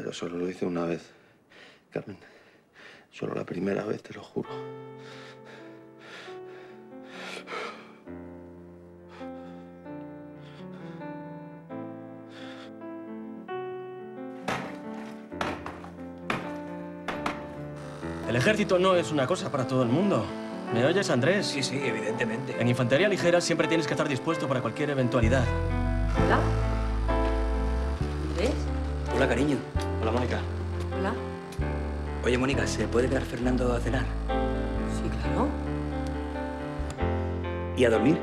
pero solo lo hice una vez. Carmen, solo la primera vez, te lo juro. El ejército no es una cosa para todo el mundo. ¿Me oyes, Andrés? Sí, sí, evidentemente. En infantería ligera siempre tienes que estar dispuesto para cualquier eventualidad. Hola. ¿Andrés? Hola, cariño. Hola, Mónica. Hola. Oye, Mónica, ¿se puede quedar Fernando a cenar? Sí, claro. ¿Y a dormir?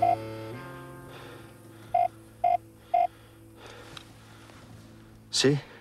¿Sí?